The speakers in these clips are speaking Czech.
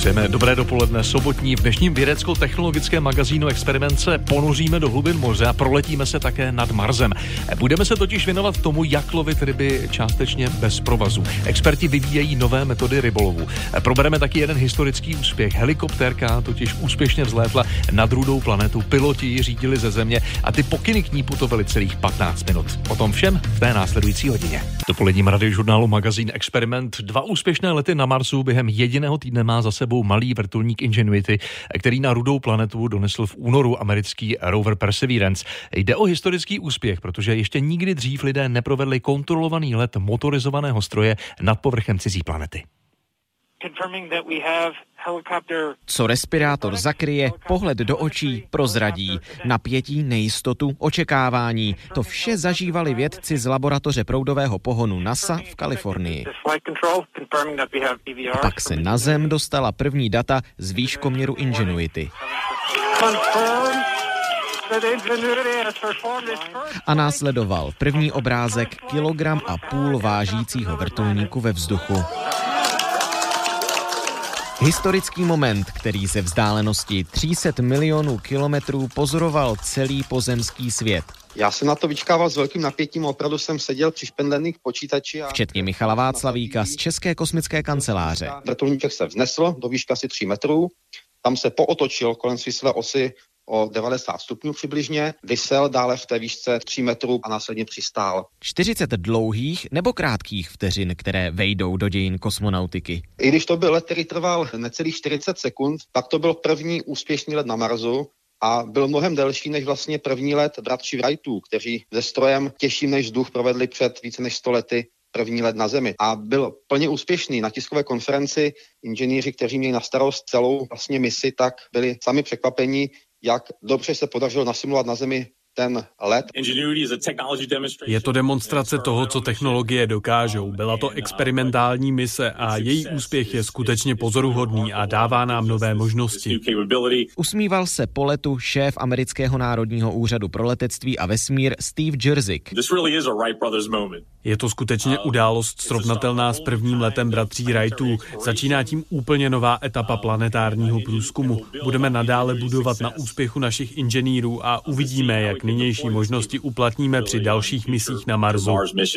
Přejeme dobré dopoledne sobotní. V dnešním vědecko-technologickém magazínu Experiment se ponoříme do hlubin moře a proletíme se také nad Marsem. Budeme se totiž věnovat tomu, jak lovit ryby částečně bez provazu. Experti vyvíjejí nové metody rybolovu. Probereme taky jeden historický úspěch. Helikoptérka totiž úspěšně vzlétla nad rudou planetu. Piloti ji řídili ze Země a ty pokyny k ní putovaly celých 15 minut. O tom všem v té následující hodině. Dopoledním radiožurnálu magazín Experiment 2 úspěšné lety na Marsu během jediného týdne má za sebou malý vrtulník Ingenuity, který na rudou planetu donesl v únoru americký rover Perseverance. Jde o historický úspěch, protože ještě nikdy dřív lidé neprovedli kontrolovaný let motorizovaného stroje nad povrchem cizí planety. Co respirátor zakryje, pohled do očí prozradí. Napětí, nejistotu, očekávání. To vše zažívali vědci z laboratoře proudového pohonu NASA v Kalifornii. A pak se na Zem dostala první data z výškoměru Ingenuity. A následoval první obrázek 1,5 kilogramu vážícího vrtulníku ve vzduchu. Historický moment, který ze vzdálenosti 300 milionů kilometrů pozoroval celý pozemský svět. Já jsem na to vyčkával s velkým napětím, opravdu jsem seděl při špendlených počítači. Včetně Michala Václavíka z České kosmické kanceláře. Vrtulníček se vznesl do výšky asi 3 metrů, tam se pootočil kolem svislé osy o 90 stupňů přibližně, vysel dále v té výšce 3 metrů a následně přistál. 40 dlouhých nebo krátkých vteřin, které vejdou do dějin kosmonautiky. I když to byl let, který trval necelých 40 sekund, tak to byl první úspěšný let na Marsu a byl mnohem delší než vlastně první let bratří Wrightů, kteří se strojem těžším než vzduch provedli před více než 100 lety první let na Zemi. A byl plně úspěšný. Na tiskové konferenci inženýři, kteří měli na starost celou vlastně misi, tak byli sami překvapeni, jak dobře se podařilo nasimulovat na Zemi ten let. Je to demonstrace toho, co technologie dokážou. Byla to experimentální mise a její úspěch je skutečně pozoruhodný a dává nám nové možnosti. Usmíval se po letu šéf amerického národního úřadu pro letectví a vesmír Steve Jurzik. Je to skutečně událost srovnatelná s prvním letem bratří Wrightů. Začíná tím úplně nová etapa planetárního průzkumu. Budeme nadále budovat na úspěchu našich inženýrů a uvidíme, jak nynější možnosti uplatníme při dalších misích na Marsu.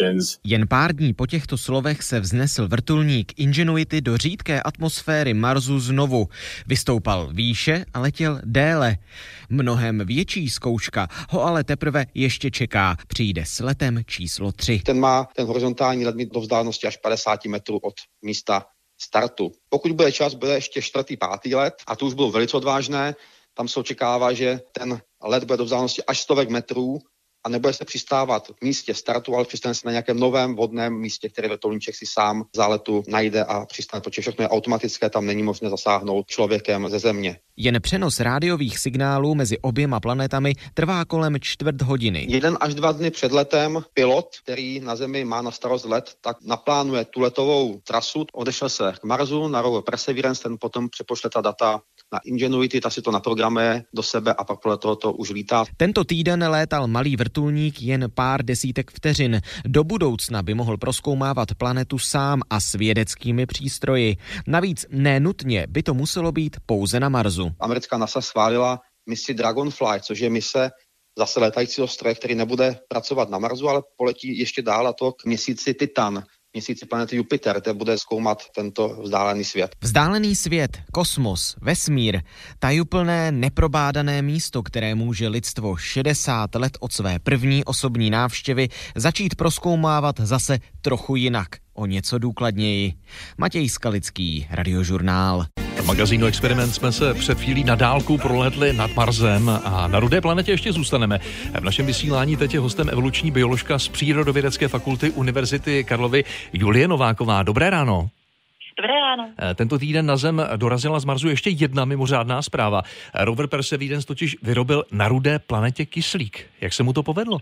Jen pár dní po těchto slovech se vznesl vrtulník Ingenuity do řídké atmosféry Marsu znovu. Vystoupal výše a letěl déle. Mnohem větší zkouška ho ale teprve ještě čeká. Přijde s letem číslo 3. Ten horizontální let mít do vzdálenosti až 50 metrů od místa startu. Pokud bude čas, bude ještě 4., 5. let a to už bylo velice odvážné. Tam se očekává, že ten let bude do vzdálenosti až 100 metrů a nebude se přistávat v místě startu, ale přistane se na nějakém novém vhodném místě, které vrtulníček si sám v záletu najde a přistane, protože všechno je automatické, tam není možné zasáhnout člověkem ze Země. Jen přenos rádiových signálů mezi oběma planetami trvá kolem 1/4 hodiny. 1 až 2 dny před letem pilot, který na Zemi má na starost let, tak naplánuje tu letovou trasu, odešel se k Marsu na rover Perseverance, ten potom přepošle ta data na Ingenuity, ta si to naprogramuje do sebe a pak podle toho to už lítá. Tento týden létal malý vrtulník jen pár desítek vteřin. Do budoucna by mohl prozkoumávat planetu sám a s vědeckými přístroji. Navíc nenutně by to muselo být pouze na Marsu. Americká NASA schválila misi Dragonfly, což je mise zase létajícího stroje, který nebude pracovat na Marsu, ale poletí ještě dál, a to k měsíci Titan, měsíci planety Jupiter, kde bude zkoumat tento vzdálený svět. Vzdálený svět, kosmos, vesmír, tajuplné, neprobádané místo, které může lidstvo 60 let od své první osobní návštěvy začít prozkoumávat zase trochu jinak, o něco důkladněji. Matěj Skalický, Radiožurnál. V magazínu Experiment jsme se před chvílí na dálku prolétli nad Marsem a na rudé planetě ještě zůstaneme. V našem vysílání teď je hostem evoluční bioložka z Přírodovědecké fakulty Univerzity Karlovy Julie Nováková. Dobré ráno. Dobré ráno. Tento týden na Zem dorazila z Marsu ještě jedna mimořádná zpráva. Rover Perseverance totiž vyrobil na rudé planetě kyslík. Jak se mu to povedlo?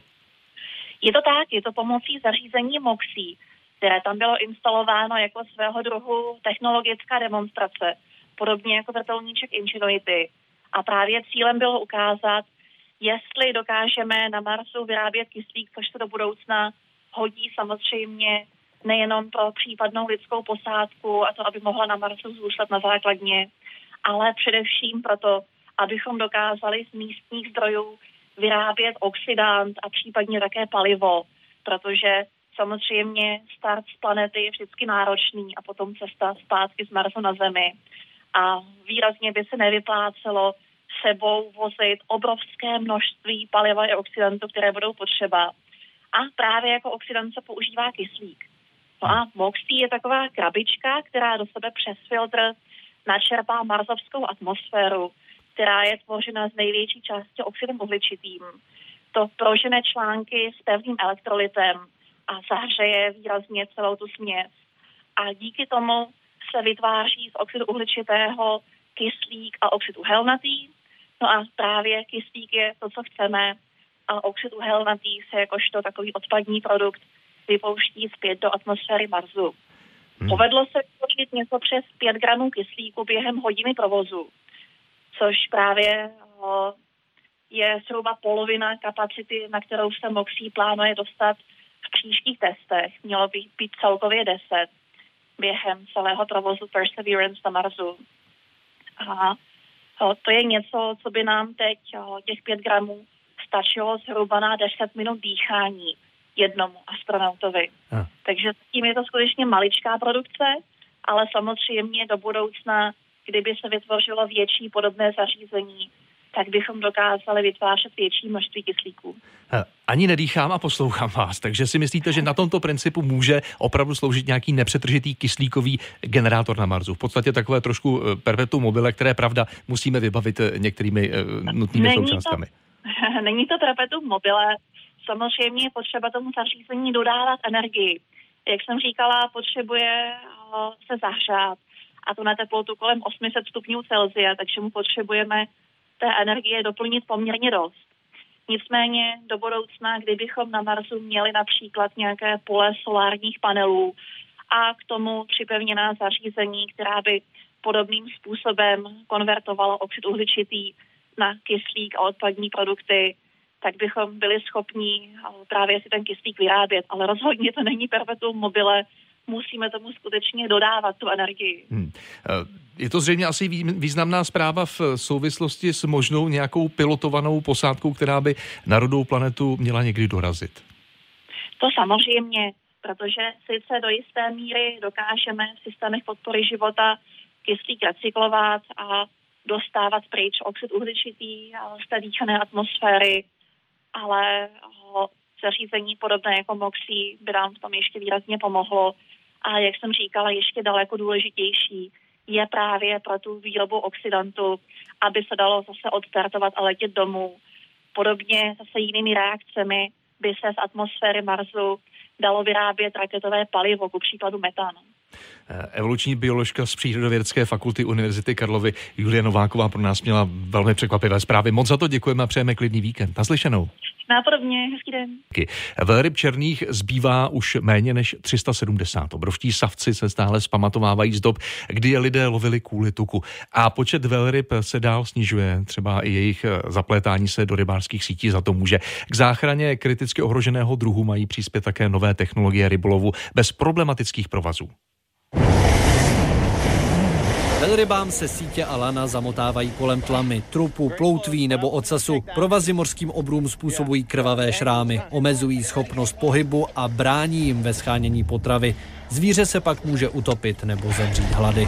Je to tak, je to pomocí zařízení MOXIE, které tam bylo instalováno jako svého druhu technologická demonstrace, podobně jako vrtulníček Ingenuity. A právě cílem bylo ukázat, jestli dokážeme na Marsu vyrábět kyslík, což se do budoucna hodí samozřejmě nejenom pro případnou lidskou posádku a to, aby mohla na Marsu zůstat na základně, ale především proto, abychom dokázali z místních zdrojů vyrábět oxidant a případně také palivo, protože samozřejmě start z planety je vždycky náročný a potom cesta zpátky z Marsu na Zemi. A výrazně by se nevyplácelo sebou vozit obrovské množství paliva a oxidantu, které budou potřeba. A právě jako oxidant se používá kyslík. No a MOXIE je taková krabička, která do sebe přes filtr načerpá marsovskou atmosféru, která je tvořena z největší části oxidem uhličitým. To prožene články s pevným elektrolytem a zahřeje výrazně celou tu směs. A díky tomu se vytváří z oxidu uhličitého kyslík a oxid uhelnatý. No a právě kyslík je to, co chceme, a oxid uhelnatý se jakožto takový odpadní produkt vypouští zpět do atmosféry Marsu. Povedlo se vytvořit něco přes 5 gramů kyslíku během hodiny provozu, což právě je zhruba polovina kapacity, na kterou se MOXIE plánuje dostat v příštích testech. Mělo by být celkově 10 během celého provozu Perseverance na Marsu. A to je něco, co by nám teď těch 5 gramů stačilo zhruba na 10 minut dýchání jednomu astronautovi. Takže tím je to skutečně maličká produkce, ale samozřejmě do budoucna, kdyby se vytvořilo větší podobné zařízení, tak bychom dokázali vytvářet větší množství kyslíků. Ani nedýchám a poslouchám vás, takže si myslíte, že na tomto principu může opravdu sloužit nějaký nepřetržitý kyslíkový generátor na Marsu? V podstatě takové trošku perpetuum mobile, které, pravda, musíme vybavit některými nutnými součástmi. Není to perpetuum mobile. Samozřejmě je potřeba tomu zařízení dodávat energii. Jak jsem říkala, potřebuje se zahřát, a to na teplotu kolem 800 stupňů Celsia, takže mu potřebujeme té energie doplnit poměrně dost. Nicméně do budoucna, kdybychom na Marsu měli například nějaké pole solárních panelů a k tomu připevněná zařízení, která by podobným způsobem konvertovala oxid uhličitý na kyslík a odpadní produkty, tak bychom byli schopni právě si ten kyslík vyrábět. Ale rozhodně to není perpetuum mobile, musíme tomu skutečně dodávat tu energii. Je to zřejmě asi významná zpráva v souvislosti s možnou nějakou pilotovanou posádkou, která by na rodnou planetu měla někdy dorazit. To samozřejmě, protože sice do jisté míry dokážeme v systémech podpory života kyslík recyklovat a dostávat pryč oxid uhličitý z té dýchané atmosféry, ale zařízení podobné jako MOXIE by nám v tom ještě výrazně pomohlo. A jak jsem říkala, ještě daleko důležitější je právě pro tu výrobu oxidantu, aby se dalo zase odstartovat a letět domů. Podobně zase jinými reakcemi by se z atmosféry Marsu dalo vyrábět raketové palivo, ku příkladu metan. Evoluční bioložka z Přírodovědecké fakulty Univerzity Karlovy Julie Nováková pro nás měla velmi překvapivé zprávy. Moc za to děkujeme a přejeme klidný víkend. Naslyšenou. Nápodobně, hezký den. Velryb černých zbývá už méně než 370. Obrovští savci se stále zpamatovávají z dob, kdy je lidé lovili kvůli tuku. A počet velryb se dál snižuje, třeba i jejich zaplétání se do rybářských sítí za to může. K záchraně kriticky ohroženého druhu mají přispět také nové technologie rybolovu bez problematických provazů. Velrybám se sítě a lana zamotávají kolem tlamy, trupu, ploutví nebo ocasu. Provazy mořským obrům způsobují krvavé šrámy, omezují schopnost pohybu a brání jim ve shánění potravy. Zvíře se pak může utopit nebo zemřít hlady.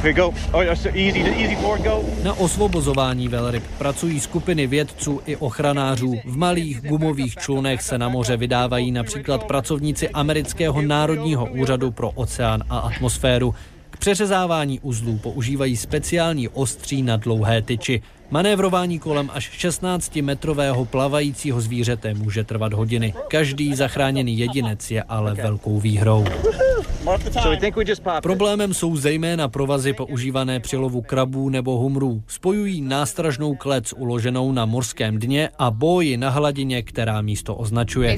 Na osvobozování velryb pracují skupiny vědců i ochranářů. V malých gumových člunech se na moře vydávají například pracovníci Amerického národního úřadu pro oceán a atmosféru. K přeřezávání uzlů používají speciální ostří na dlouhé tyči. Manévrování kolem až 16metrového plavajícího zvířete může trvat hodiny. Každý zachráněný jedinec je ale velkou výhrou. Problémem jsou zejména provazy používané při lovu krabů nebo humrů. Spojují nástražnou klec uloženou na mořském dně a boji na hladině, která místo označuje.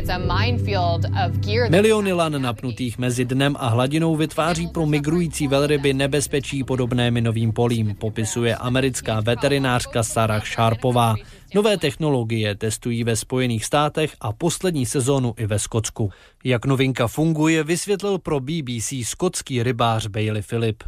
Miliony lan napnutých mezi dnem a hladinou vytváří pro migrující velryby nebezpečí podobné minovým polím, popisuje americká veterinářka Sarah Sharpová. Nové technologie testují ve Spojených státech a poslední sezónu i ve Skotsku. Jak novinka funguje, vysvětlil pro BBC skotský rybář Bailey Philip.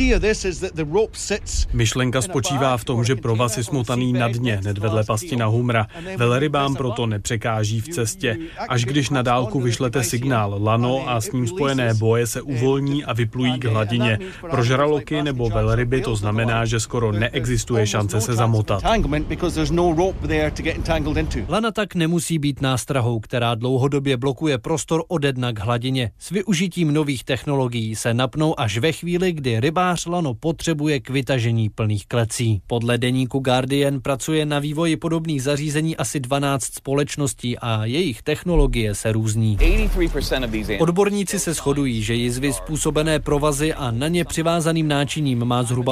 Myšlenka spočívá v tom, že provaz je smotaný na dně, hned vedle pasti na humra. Velrybám proto nepřekáží v cestě. Až když na dálku vyšlete signál, lano a s ním spojené boje se uvolní a vyplují k hladině. Pro žraloky nebo velryby to znamená, že skoro neexistuje šance se zamotat. Lana tak nemusí být nástrahou, která dlouhodobě blokuje prostor ode dna k hladině. S využitím nových technologií se napnou až ve chvíli, kdy rybář lano potřebuje k vytažení plných klecí. Podle deníku Guardian pracuje na vývoji podobných zařízení asi 12 společností a jejich technologie se různí. Odborníci se shodují, že jizvy způsobené provazy a na ně přivázaným náčiním má zhruba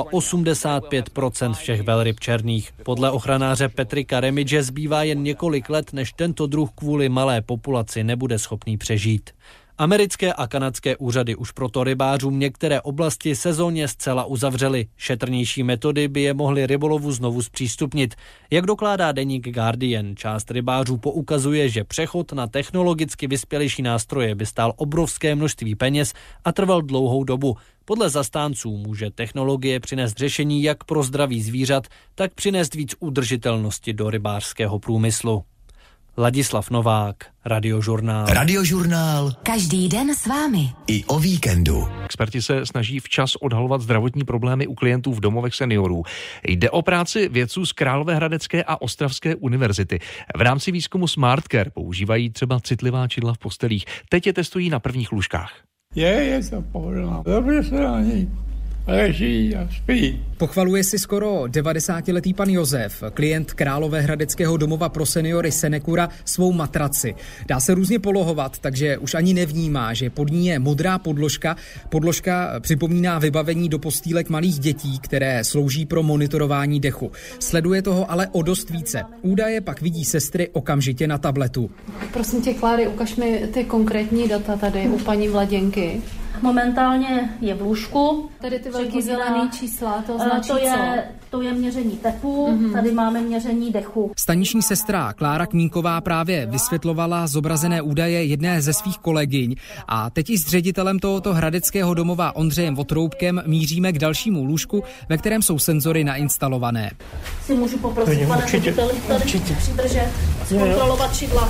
85% všech velryb černých. Podle ochranáře Patricka Remidge zbývá jen několik let, než tento druh kvůli malé populaci nebude schopný přežít. Americké a kanadské úřady už proto rybářům některé oblasti sezónně zcela uzavřely. Šetrnější metody by je mohly rybolovu znovu zpřístupnit. Jak dokládá deník Guardian, část rybářů poukazuje, že přechod na technologicky vyspělejší nástroje by stál obrovské množství peněz a trval dlouhou dobu. Podle zastánců může technologie přinést řešení jak pro zdraví zvířat, tak přinést víc udržitelnosti do rybářského průmyslu. Ladislav Novák, Radiožurnál. Radiožurnál. Každý den s vámi. I o víkendu. Experti se snaží včas odhalovat zdravotní problémy u klientů v domovech seniorů. Jde o práci vědců z Královéhradecké a Ostravské univerzity. V rámci výzkumu SmartCare používají třeba citlivá čidla v postelích. Teď je testují na prvních lůžkách. Je to pohodlná. Dobře se na ní leží a spí. Pochvaluje si skoro 90-letý pan Josef, klient Královéhradeckého domova pro seniory Senecura, svou matraci. Dá se různě polohovat, takže už ani nevnímá, že pod ní je modrá podložka. Podložka připomíná vybavení do postýlek malých dětí, které slouží pro monitorování dechu. Sleduje toho ale o dost více. Údaje pak vidí sestry okamžitě na tabletu. Prosím tě, Kláry, ukaž mi ty konkrétní data tady u paní Mladěnky. Momentálně je v lůžku. Tady ty velký zelený čísla, to značí to je měření tepu, tady máme měření dechu. Staniční sestra Klára Kmínková právě vysvětlovala zobrazené údaje jedné ze svých kolegyň a teď i s ředitelem tohoto hradeckého domova Ondřejem Votroubkem míříme k dalšímu lůžku, ve kterém jsou senzory nainstalované. Si můžu poprosit, pane řediteli, tady přidržet, zkontrolovat čidla.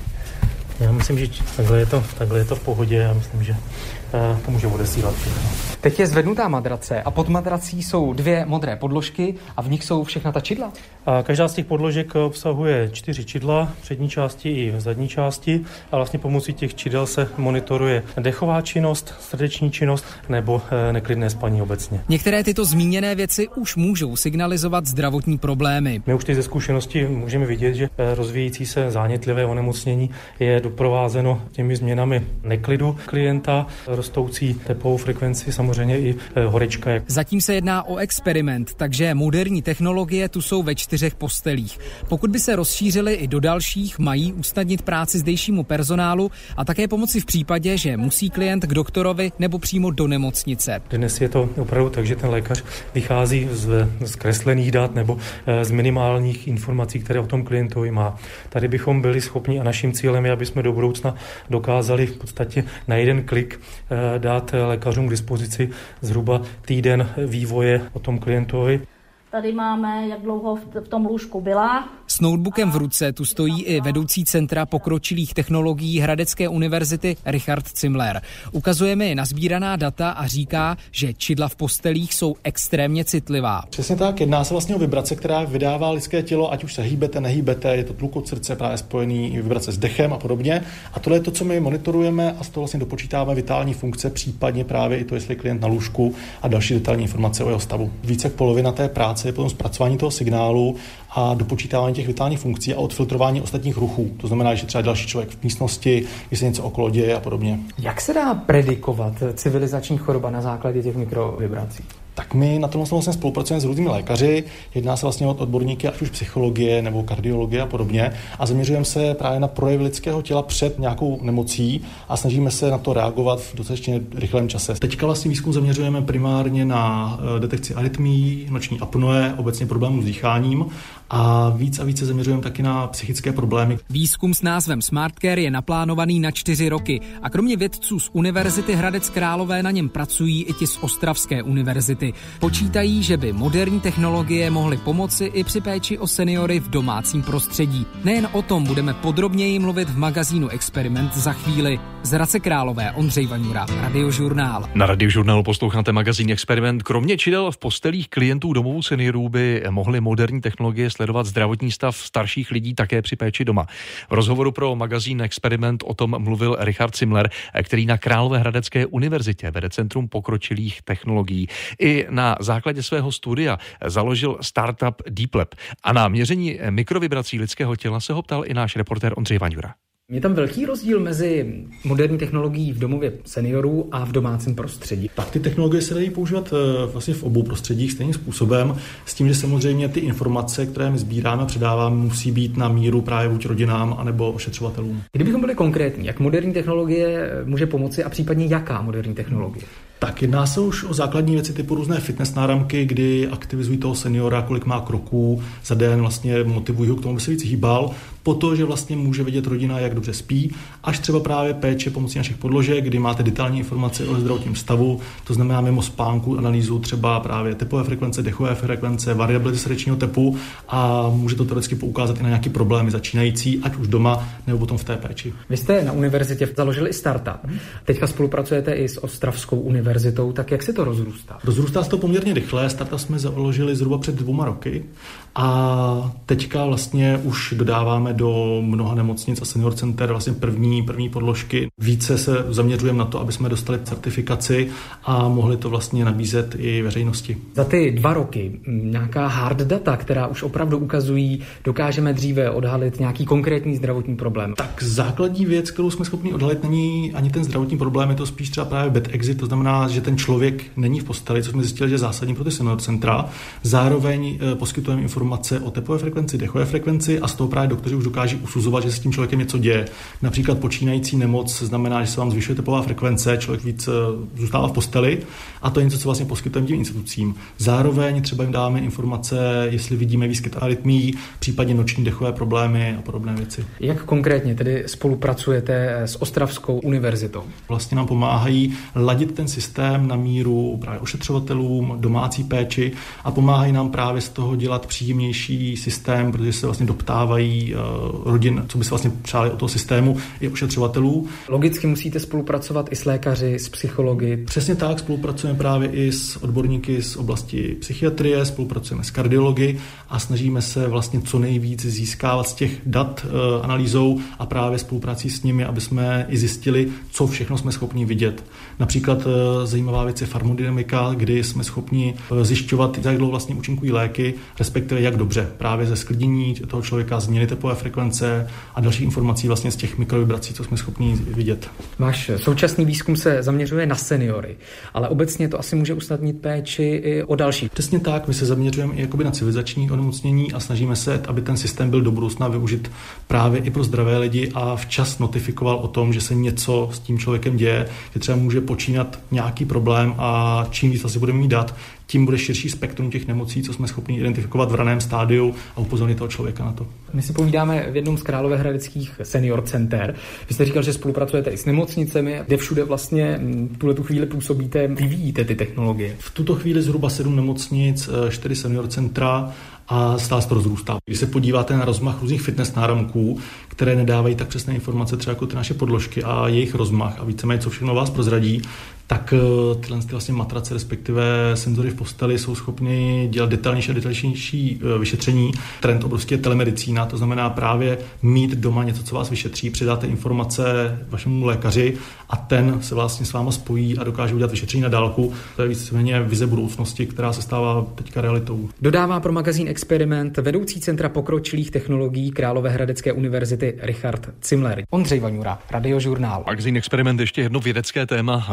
Já myslím, že takhle je to v pohodě, já myslím, že to může odesílat všechno. Teď je zvednutá madrace a pod madrací jsou 2 modré podložky a v nich jsou všechna ta čidla. A každá z těch podložek obsahuje 4 čidla, v přední části i v zadní části a vlastně pomocí těch čidel se monitoruje dechová činnost, srdeční činnost nebo neklidné spaní obecně. Některé tyto zmíněné věci už můžou signalizovat zdravotní problémy. My už teď ze zkušenosti můžeme vidět, že rozvíjející se zánětlivé onemocnění je doprovázeno těmi změnami neklidu klienta, rostoucí tepovou frekvenci, samozřejmě i horečka. Zatím se jedná o experiment, takže moderní technologie tu jsou ve 4 postelích. Pokud by se rozšířily i do dalších, mají usnadnit práci zdejšímu personálu a také pomoci v případě, že musí klient k doktorovi nebo přímo do nemocnice. Dnes je to opravdu tak, že ten lékař vychází z kreslených dat nebo z minimálních informací, které o tom klientovi má. Tady bychom byli schopni a naším cílem je, aby jsme do budoucna dokázali v podstatě na jeden klik dát lékařům k dispozici zhruba týden vývoje o tom klientovi. Tady máme, jak dlouho v tom lůžku byla. S notebookem v ruce tu stojí i vedoucí centra pokročilých technologií Hradecké univerzity Richard Zimler. Ukazuje mi nasbíraná data a říká, že čidla v postelích jsou extrémně citlivá. Přesně tak, jedná se vlastně o vibrace, která vydává lidské tělo, ať už se hýbete, nehýbete, je to tluk od srdce právě spojený, vibrace s dechem a podobně. A tohle je to, co my monitorujeme a z toho vlastně dopočítáme vitální funkce, případně právě i to, jestli je klient na lůžku a další detailní informace o jeho stavu. Více jak polovina té práce je potom zpracování toho signálu a dopočítávání těch vitálních funkcí a odfiltrování ostatních ruchů. To znamená, že třeba další člověk v místnosti, když se něco okolo děje a podobně. Jak se dá predikovat civilizační choroba na základě těch mikrovibrací? Tak my na tom vlastně spolupracujeme s různými lékaři, jedná se vlastně o odborníky, ať už psychologie nebo kardiologie a podobně, a zaměřujeme se právě na projevy lidského těla před nějakou nemocí a snažíme se na to reagovat v dostatečně rychlém čase. Teďka vlastně výzkum zaměřujeme primárně na detekci arytmií, noční apnoe, obecně problémů s dýcháním a více zaměřujeme taky na psychické problémy. Výzkum s názvem SmartCare je naplánovaný na 4 roky a kromě vědců z Univerzity Hradec Králové na něm pracují i ti z Ostravské univerzity. Počítají, že by moderní technologie mohly pomoci i při péči o seniory v domácím prostředí. Nejen o tom budeme podrobněji mluvit v magazínu Experiment za chvíli. Z Hradce Králové Ondřej Vaňura, Radiožurnál. Na Radiožurnálu posloucháte magazín Experiment. Kromě čidel v postelích klientů domovů seniorů by mohly moderní technologie sledovat zdravotní stav starších lidí také při péči doma. V rozhovoru pro magazín Experiment o tom mluvil Richard Zimler, který na Královéhradecké univerzitě vede Centrum pokročilých technologií. I na základě svého studia založil startup DeepLab a na měření mikrovibrací lidského těla se ho ptal i náš reportér Ondřej Vaňura. Je tam velký rozdíl mezi moderní technologií v domově seniorů a v domácím prostředí? Tak ty technologie se dají používat vlastně v obou prostředích stejným způsobem, s tím, že samozřejmě ty informace, které my sbíráme a předáváme, musí být na míru právě buď rodinám, anebo ošetřovatelům. Kdybychom byli konkrétní, jak moderní technologie může pomoci a případně jaká moderní technologie? Tak jedná se už o základní věci typu různé fitness náramky, kdy aktivizují toho seniora, kolik má kroků za den, vlastně motivují ho k tomu, aby se víc hýbal, po to, že vlastně může vidět rodina, jak dobře spí, až třeba právě péče pomocí našich podložek, kdy máte detailní informace o zdravotním stavu, to znamená mimo spánku analýzu třeba právě tepové frekvence, dechové frekvence, variability srdečního tepu a může to teoreticky poukázat i na nějaké problémy začínající, ať už doma nebo potom v té péči. Vy jste na univerzitě založili startup. Teďka spolupracujete i s Ostravskou univerzitou, tak jak se to rozrůstá? Rozrůstá se to poměrně rychle. Startup jsme založili zhruba před 2 roky a teďka vlastně už dodáváme do mnoha nemocnic a senior center vlastně první podložky. Více se zaměřujeme na to, aby jsme dostali certifikaci a mohli to vlastně nabízet i veřejnosti. Za ty 2 roky nějaká hard data, která už opravdu ukazují, dokážeme dříve odhalit nějaký konkrétní zdravotní problém? Tak základní věc, kterou jsme schopni odhalit, není ani ten zdravotní problém, je to spíš třeba právě bed exit, to znamená, že ten člověk není v posteli, co jsme zjistili, že je zásadní pro ty senior centra. Zároveň poskytujeme informace o tepové frekvenci, dechové frekvenci a z toho právě doktoři už dokáží usuzovat, že se s tím člověkem něco děje. Například počínající nemoc znamená, že se vám zvyšuje tepová frekvence, člověk víc zůstává v posteli a to je něco, co vlastně poskytujeme těm institucím. Zároveň třeba jim dáváme informace, jestli vidíme výskyt arytmií, případně noční dechové problémy a podobné věci. Jak konkrétně tedy spolupracujete s Ostravskou univerzitou? Vlastně nám pomáhají ladit ten systém na míru právě ošetřovatelům, domácí péči a pomáhají nám právě z toho dělat příjemnější systém, protože se vlastně doptávají rodin, co by se vlastně přáli od toho systému i ošetřovatelů. Logicky musíte spolupracovat i s lékaři, s psychologi. Přesně tak, spolupracujeme právě i s odborníky z oblasti psychiatrie, spolupracujeme s kardiology a snažíme se vlastně co nejvíc získávat z těch dat analýzou a právě spoluprací s nimi, aby jsme i zjistili, co všechno jsme schopni vidět. Například zajímavá věc je farmodynamika, kdy jsme schopni zjišťovat, jak dlouho vlastně účinkují léky, respektive jak dobře. Právě ze sklidnění toho člověka, změny tepové frekvence a dalších informací vlastně z těch mikrovibrací, co jsme schopni vidět. Váš současný výzkum se zaměřuje na seniory, ale obecně to asi může usnadnit péči i o další. Přesně tak, my se zaměřujeme i jakoby na civilizační onemocnění a snažíme se, aby ten systém byl do budoucna využit právě i pro zdravé lidi a včas notifikoval o tom, že se něco s tím člověkem děje, že třeba může počínat nějaký problém a čím víc asi budeme mít dat, tím bude širší spektrum těch nemocí, co jsme schopni identifikovat v raném stádiu a upozornit toho člověka na to. My si povídáme v jednom z královéhradeckých senior center. Vy jste říkal, že spolupracujete i s nemocnicemi, kde všude vlastně tuhletu chvíli působíte, vyvíjíte ty technologie. V tuto chvíli zhruba 7 nemocnic, 4 senior centra a stále se to rozrůstá. Když se podíváte na rozmach různých fitness náramků, které nedávají tak přesné informace třeba jako ty naše podložky a jejich rozmach a víceméně co všechno vás prozradí, tak tyhle vlastně matrace, respektive senzory v posteli jsou schopni dělat detailnější vyšetření. Trend obrovský je telemedicína, to znamená právě mít doma něco, co vás vyšetří, předáte informace vašemu lékaři a ten se vlastně s váma spojí a dokáže udělat vyšetření na dálku. To je víceméně vize budoucnosti, která se stává teďka realitou. Dodává pro magazín Experiment vedoucí Centra pokročilých technologií Královéhradecké univerzity Richard Zimler. Ondřej Vaňura, Radiožurnál. Magazín Experiment ještě jedno vědecké téma právě pro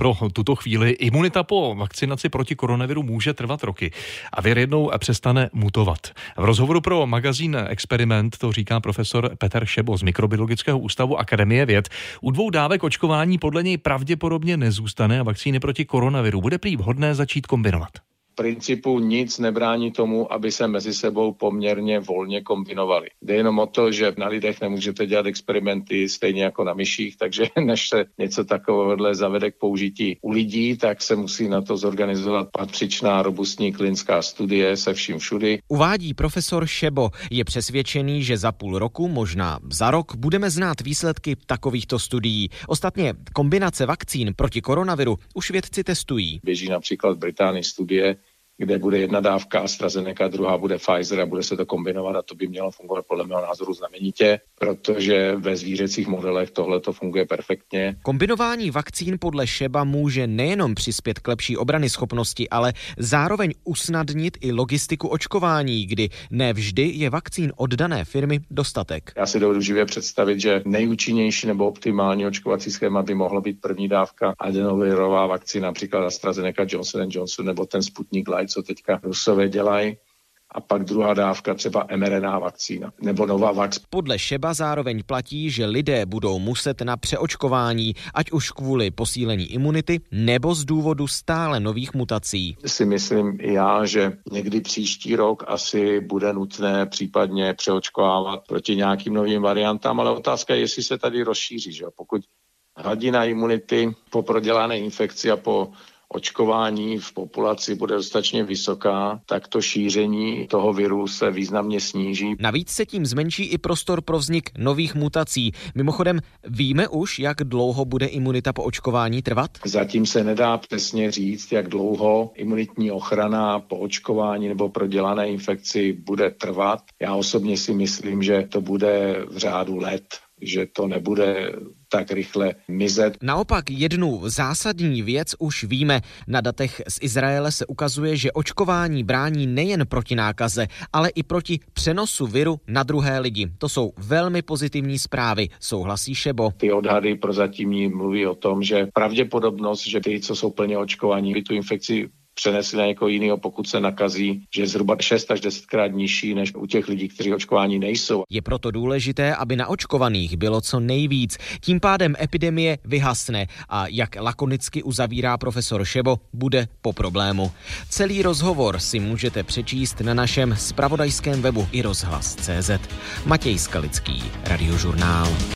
pro tuto chvíli. Imunita po vakcinaci proti koronaviru může trvat roky a vir jednou přestane mutovat. V rozhovoru pro magazín Experiment to říká profesor Petr Šebo z Mikrobiologického ústavu Akademie věd. U 2 dávek očkování podle něj pravděpodobně nezůstane a vakcíny proti koronaviru bude prý vhodné začít kombinovat. V principu nic nebrání tomu, aby se mezi sebou poměrně volně kombinovali. Jde jenom o to, že na lidech nemůžete dělat experimenty stejně jako na myších, takže než se něco takového zavede k použití u lidí, tak se musí na to zorganizovat patřičná robustní klinická studie se vším všudy. Uvádí profesor Šebo. Je přesvědčený, že za půl roku, možná za rok, budeme znát výsledky takovýchto studií. Ostatně kombinace vakcín proti koronaviru už vědci testují. Běží například v Británii studie, kde bude jedna dávka AstraZeneca, druhá bude Pfizer a bude se to kombinovat a to by mělo fungovat podle mého názoru znamenitě, protože ve zvířecích modelech tohle to funguje perfektně. Kombinování vakcín podle Šeba může nejenom přispět k lepší obranyschopnosti, ale zároveň usnadnit i logistiku očkování, kdy ne vždy je vakcín od dané firmy dostatek. Já si dovedu živě představit, že nejúčinnější nebo optimální očkovací schéma by mohla být první dávka adenovirová vakcína, například AstraZeneca, Johnson & Johnson nebo ten Sputnik Light, co teďka Rusové dělají, a pak druhá dávka třeba mRNA vakcína nebo Novavax. Podle Šeba zároveň platí, že lidé budou muset na přeočkování, ať už kvůli posílení imunity nebo z důvodu stále nových mutací. Si myslím i já, že někdy příští rok asi bude nutné případně přeočkovávat proti nějakým novým variantám, ale otázka je, jestli se tady rozšíří. Že? Pokud hladina imunity po prodělané infekci a po očkování v populaci bude dostatečně vysoká, tak to šíření toho viru se významně sníží. Navíc se tím zmenší i prostor pro vznik nových mutací. Mimochodem, víme už, jak dlouho bude imunita po očkování trvat? Zatím se nedá přesně říct, jak dlouho imunitní ochrana po očkování nebo prodělané infekci bude trvat. Já osobně si myslím, že to bude v řádu let, že to nebude tak rychle mizet. Naopak jednu zásadní věc už víme. Na datech z Izraele se ukazuje, že očkování brání nejen proti nákaze, ale i proti přenosu viru na druhé lidi. To jsou velmi pozitivní zprávy, souhlasí Šebo. Ty odhady prozatímní mluví o tom, že pravděpodobnost, že ty, co jsou plně očkovaní, by tu infekci přenesli na někoho jiného, pokud se nakazí, že je zhruba 6 až 10krát nižší než u těch lidí, kteří očkování nejsou. Je proto důležité, aby naočkovaných bylo co nejvíc. Tím pádem epidemie vyhasne a jak lakonicky uzavírá profesor Šebo, bude po problému. Celý rozhovor si můžete přečíst na našem zpravodajském webu iRozhlas.cz. Matěj Skalický, Radiožurnál.